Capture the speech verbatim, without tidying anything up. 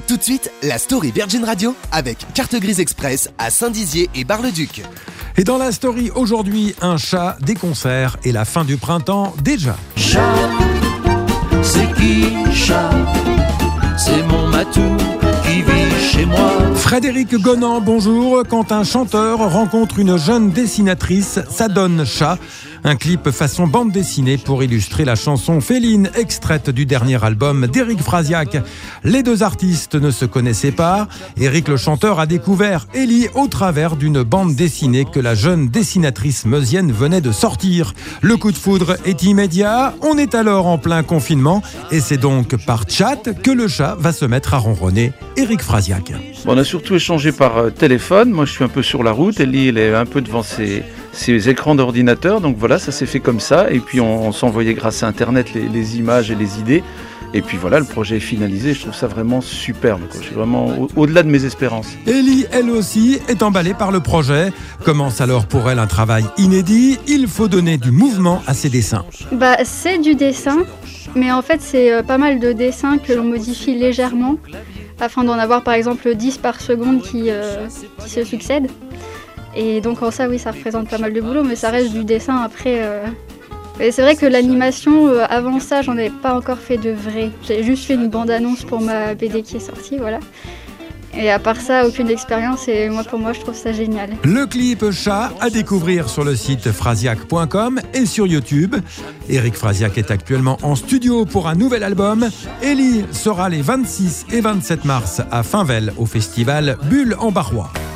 Tout de suite, la story Virgin Radio avec Carte Grise Express à Saint-Dizier et Bar-le-Duc. Et dans la story aujourd'hui, un chat, des concerts et la fin du printemps déjà. Chat, c'est qui chat? C'est mon matou qui vit chez moi. Frédéric Gonan, bonjour. Quand un chanteur rencontre une jeune dessinatrice, ça donne chat. Un clip façon bande dessinée pour illustrer la chanson Féline, extraite du dernier album d'Éric Frasiac. Les deux artistes ne se connaissaient pas. Éric le chanteur a découvert Ellie au travers d'une bande dessinée que la jeune dessinatrice meusienne venait de sortir. Le coup de foudre est immédiat. On est alors en plein confinement et c'est donc par chat que le chat va se mettre à ronronner. Éric Frasiac. Bon, on a surtout échangé par euh, téléphone. Moi, je suis un peu sur la route. Ellie, elle est un peu devant ses, ses écrans d'ordinateur. Donc voilà, ça s'est fait comme ça. Et puis, on, on s'envoyait grâce à Internet les, les images et les idées. Et puis voilà, le projet est finalisé. Je trouve ça vraiment superbe, quoi. Je suis vraiment au- au-delà de mes espérances. Ellie, elle aussi, est emballée par le projet. Commence alors pour elle un travail inédit. Il faut donner du mouvement à ses dessins. Bah, c'est du dessin, mais en fait, c'est euh, pas mal de dessins que l'on modifie légèrement afin d'en avoir par exemple dix par seconde qui, euh, qui se succèdent. Et donc en ça, oui, ça représente pas mal de boulot, mais ça reste du dessin après. Euh... Et c'est vrai que l'animation, euh, avant ça, j'en avais pas encore fait de vrai. J'ai juste fait une bande-annonce pour ma B D qui est sortie, voilà. Et à part ça, aucune expérience, et moi, pour moi, je trouve ça génial. Le clip chat à découvrir sur le site frasiac point com et sur YouTube. Éric Frasiac est actuellement en studio pour un nouvel album. Ellie sera les vingt-six et vingt-sept mars à Finvel au festival Bulle en Barrois.